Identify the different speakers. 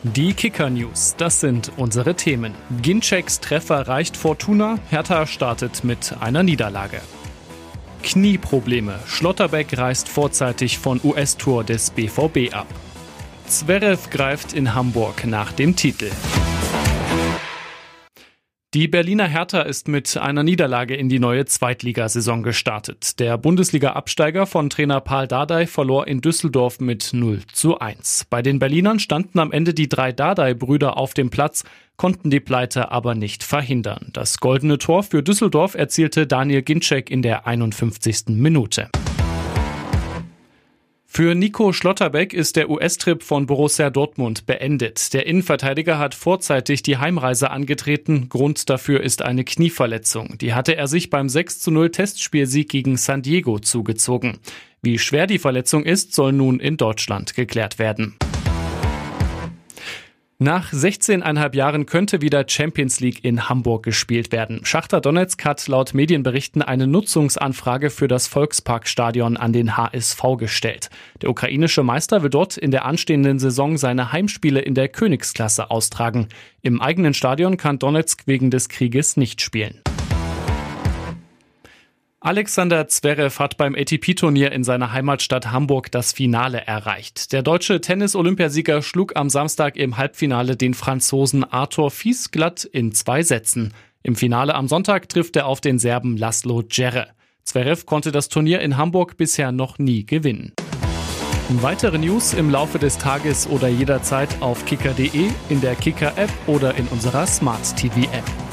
Speaker 1: Die Kicker-News, das sind unsere Themen. Ginczeks Treffer reicht Fortuna, Hertha startet mit einer Niederlage. Knieprobleme, Schlotterbeck reist vorzeitig von US-Tour des BVB ab. Zverev greift in Hamburg nach dem Titel. Die Berliner Hertha ist mit einer Niederlage in die neue Zweitligasaison gestartet. Der Bundesliga-Absteiger von Trainer Paul Dardai verlor in Düsseldorf mit 0:1. Bei den Berlinern standen am Ende die 3 Dardai-Brüder auf dem Platz, konnten die Pleite aber nicht verhindern. Das goldene Tor für Düsseldorf erzielte Daniel Ginczek in der 51. Minute. Für Nico Schlotterbeck ist der US-Trip von Borussia Dortmund beendet. Der Innenverteidiger hat vorzeitig die Heimreise angetreten. Grund dafür ist eine Knieverletzung. Die hatte er sich beim 6:0 Testspielsieg gegen San Diego zugezogen. Wie schwer die Verletzung ist, soll nun in Deutschland geklärt werden. Nach 16,5 Jahren könnte wieder Champions League in Hamburg gespielt werden. Schachtar Donezk hat laut Medienberichten eine Nutzungsanfrage für das Volksparkstadion an den HSV gestellt. Der ukrainische Meister will dort in der anstehenden Saison seine Heimspiele in der Königsklasse austragen. Im eigenen Stadion kann Donezk wegen des Krieges nicht spielen. Alexander Zverev hat beim ATP-Turnier in seiner Heimatstadt Hamburg das Finale erreicht. Der deutsche Tennis-Olympiasieger schlug am Samstag im Halbfinale den Franzosen Arthur Fils glatt in 2 Sätzen. Im Finale am Sonntag trifft er auf den Serben Laszlo Djere. Zverev konnte das Turnier in Hamburg bisher noch nie gewinnen. Weitere News im Laufe des Tages oder jederzeit auf kicker.de, in der Kicker-App oder in unserer Smart-TV-App.